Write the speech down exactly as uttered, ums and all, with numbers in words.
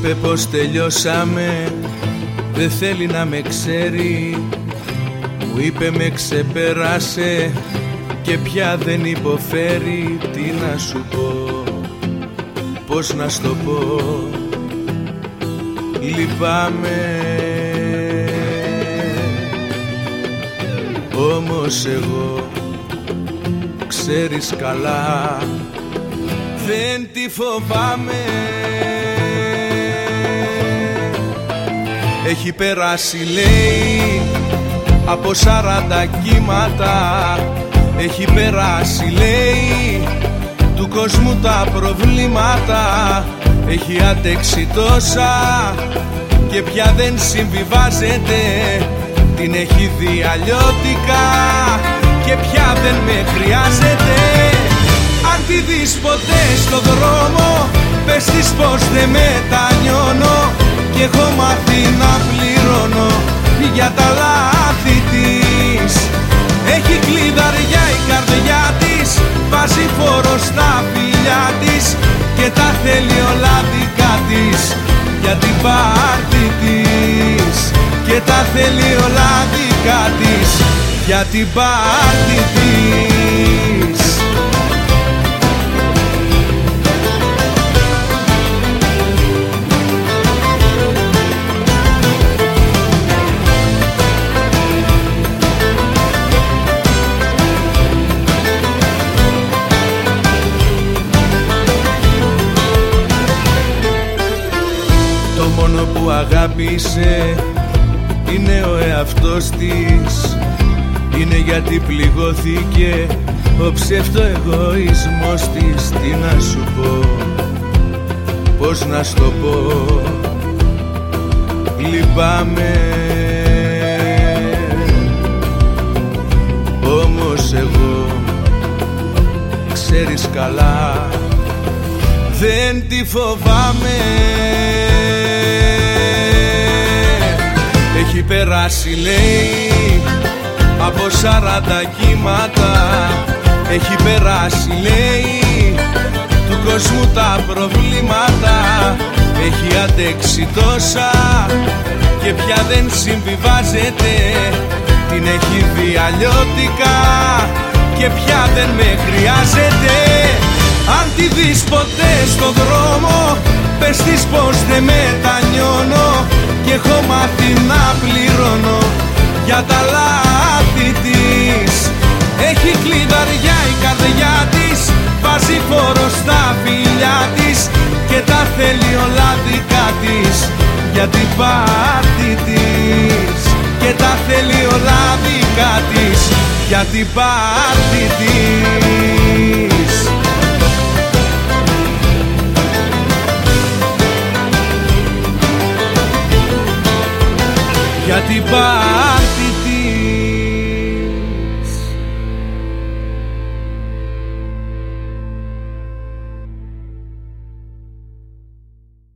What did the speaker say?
είπε πως τελειώσαμε, δεν θέλει να με ξέρει. Μου είπε με ξεπέρασε και πια δεν υποφέρει. Τι να σου πω, πώς να στο πω, λυπάμαι. Όμως εγώ, ξέρεις καλά, δεν τη φοβάμαι. Έχει περάσει λέει από σαράντα κύματα. Έχει περάσει λέει του κόσμου τα προβλήματα. Έχει αντέξει τόσα και πια δεν συμβιβάζεται. Την έχει δει αλλιώτικα και πια δεν με χρειάζεται. Αν τη δεις ποτέ στο δρόμο, πες της πως δεν μετανιώνω. Κι έχω μάθει να πληρώνω για τα λάθη της. Έχει κλειδαριά η καρδιά της, βάζει φόρο στα φιλιά της και τα θέλει όλα δικά της για την πάρτι της. Και τα θέλει όλα δικά της για την πάρτι της. Το μόνο που αγάπησε είναι ο εαυτός της. Είναι γιατί πληγώθηκε ο ψευτοεγωισμός της. Τι να σου πω, πώς να στο πω, λυπάμαι. Όμως εγώ, ξέρεις καλά, δεν τη φοβάμαι. Έχει περάσει λέει από σαράντα κύματα. Έχει περάσει λέει του κόσμου τα προβλήματα. Έχει αντέξει τόσα και πια δεν συμβιβάζεται. Την έχει δει αλλιώτικα και πια δεν με χρειάζεται. Αν τη δεις ποτέ στο δρόμο, πες της πως δεν μετανιώνω. Κι έχω μάθει να πληρώνω για τα λάθη της. Έχει κλειδαριά η καρδιά της, βάζει φόρο στα φιλιά της και τα θέλει όλα δικά της για την πάρτι της. Και τα θέλει όλα δικά της για την πάρτι της. Για την πάρτι